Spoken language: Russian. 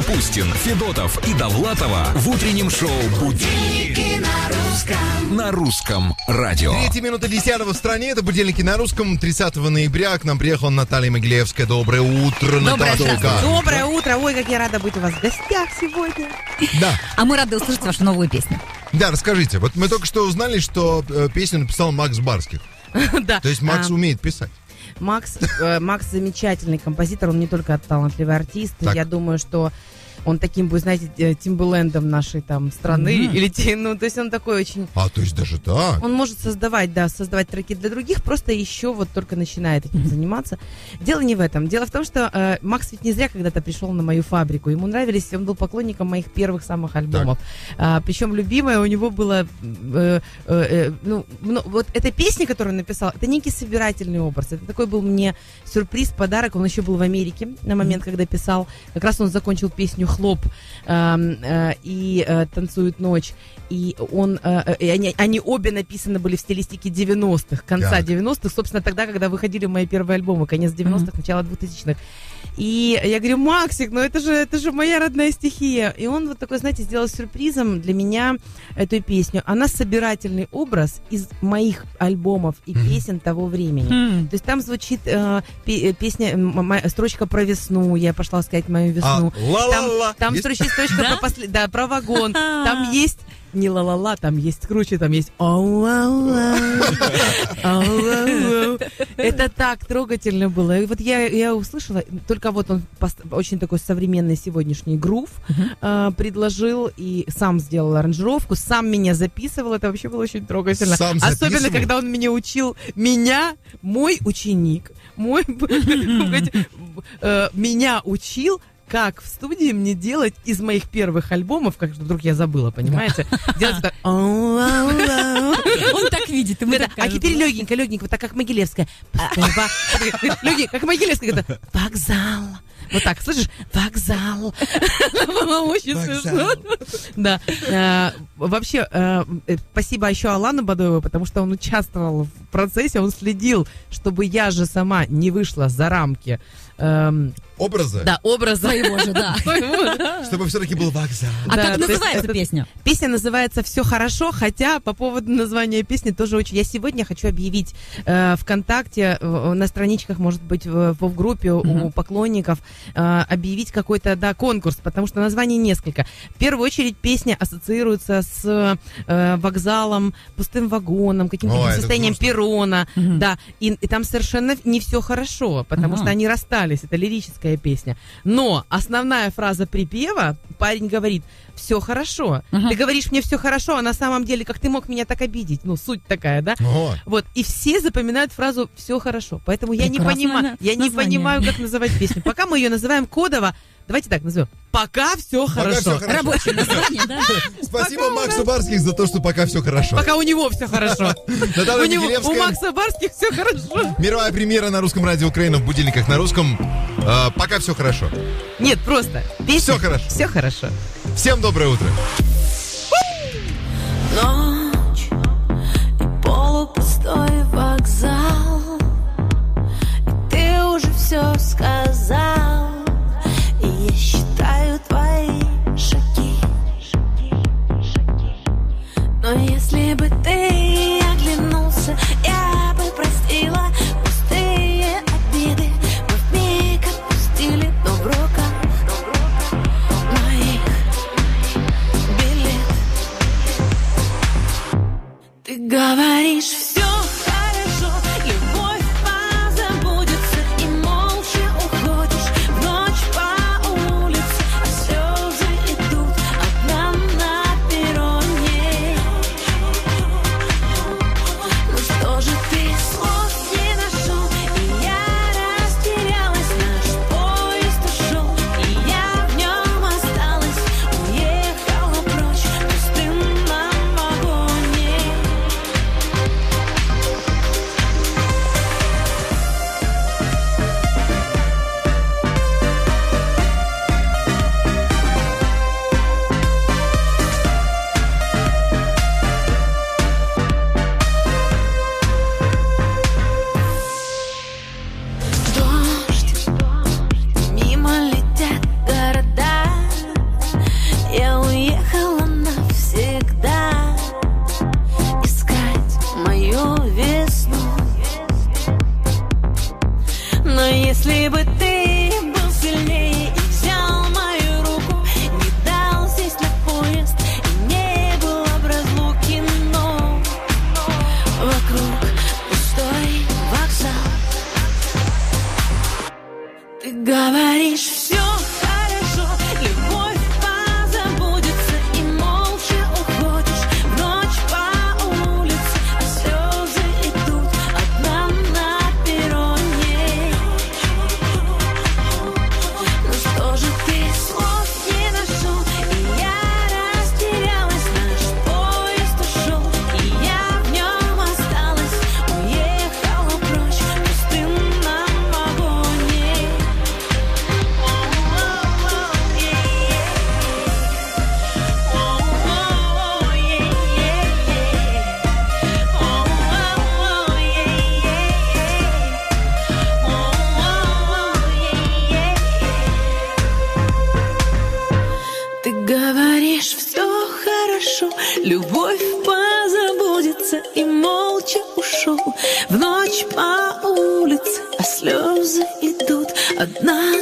Капустин, Федотов и Довлатова в утреннем шоу «Будильники на русском радио». 3 минуты 10 в стране. Это «Будильники на русском». 30 ноября к нам приехала Наталья Могилевская. Доброе утро, Наташка. Доброе утро. Ой, как я рада быть у вас в гостях сегодня. Да. А мы рады услышать вашу новую песню. Да, расскажите. Вот мы только что узнали, что песню написал Макс Барских. Да. То есть Макс умеет писать. Макс замечательный композитор, он не только талантливый артист. Так. Я думаю, что он таким будет, знаете, Тимбалендом нашей там страны. Или, то есть он такой очень... То есть даже так? Он может создавать треки для других, просто еще вот только начинает этим заниматься. Дело не в этом. Дело в том, что Макс ведь не зря когда-то пришел на мою фабрику. Ему нравились, он был поклонником моих первых самых альбомов. Причем любимое у него было... вот эта песня, которую он написал, это некий собирательный образ. Это такой был мне сюрприз, подарок. Он еще был в Америке на момент, когда писал. Как раз он закончил песню «Хлоп» и «Танцует ночь». И они обе написаны были в стилистике 90-х, конца 90-х, собственно, тогда, когда выходили мои первые альбомы, конец 90-х, начало 2000-х. И я говорю: Максик, ну это же моя родная стихия. И он вот такой, знаете, сделал сюрпризом для меня эту песню. Она собирательный образ из моих альбомов и песен того времени. То есть там звучит песня, строчка про весну, я пошла сказать мою весну. Там строчка про вагон. Там есть не ла-ла-ла, там есть круче, там есть это так трогательно было. И вот я услышала, только вот он очень такой современный сегодняшний грув предложил и сам сделал аранжировку, сам меня записывал, это вообще было очень трогательно. Особенно, когда он меня учил, мой ученик, меня учил, как в студии мне делать из моих первых альбомов, как вдруг я забыла, понимаете? Делать так. Он так видит, ему так кажется. А теперь легенько, вот так, как Могилевская. Легенько, как Могилевская. Вокзал. Вот так, слышишь? Вокзал. Очень смешно. Да. Вообще, спасибо еще Алану Бадоеву, потому что он участвовал в процессе, он следил, чтобы я же сама не вышла за рамки образа? Да, образа. Своего же, да. Чтобы все-таки был вокзал. А как называется песня? Песня называется «Все хорошо», хотя по поводу названия песни тоже очень... Я сегодня хочу объявить ВКонтакте, на страничках, может быть, в группе у поклонников, объявить какой-то, конкурс, потому что названий несколько. В первую очередь песня ассоциируется с вокзалом, пустым вагоном, каким-то состоянием перрона. Да, и там совершенно не все хорошо, потому что они расстались. Это лирическая песня. Но основная фраза припева, парень говорит: все хорошо. Ты говоришь мне все хорошо, а на самом деле, как ты мог меня так обидеть? Ну, суть такая, да? Вот. И все запоминают фразу «все хорошо». Поэтому я не понимаю, как называть песню. Пока мы ее называем кодово, давайте так назовем: «Пока все хорошо». Рабочее название, да? Спасибо Максу Барских за то, что пока все хорошо. Пока у него все хорошо. У Макса Барских все хорошо. Мировая премьера на русском радио Украина в будильниках на русском. Пока все хорошо. Нет, просто песня. Все хорошо. Все хорошо. Всем доброе утро. Ночь и полупустой вокзал, и ты уже все сказал, и я считаю твои шаги. Но если бы ты оглянулся, я бы простила пустые обиды. Мы вмиг отпустили, но в руках моих билет. если бы ты был сильнее и взял мою руку, не дал сесть на поезд и не было бы разлуки, но вокруг пустой вокзал. Ты говоришь, все хорошо, любовь позабудется, и молча уходишь в ночь по улице, а слезы идут одна на перроне. Ну что же ты слов не нашел, и я растерялась, наш поезд ушел, и я в нем осталась, уехала прочь в пустынном вагоне. Ты говоришь, все хорошо, любовь позабудется, и молча ушел в ночь по улице, а слезы идут одна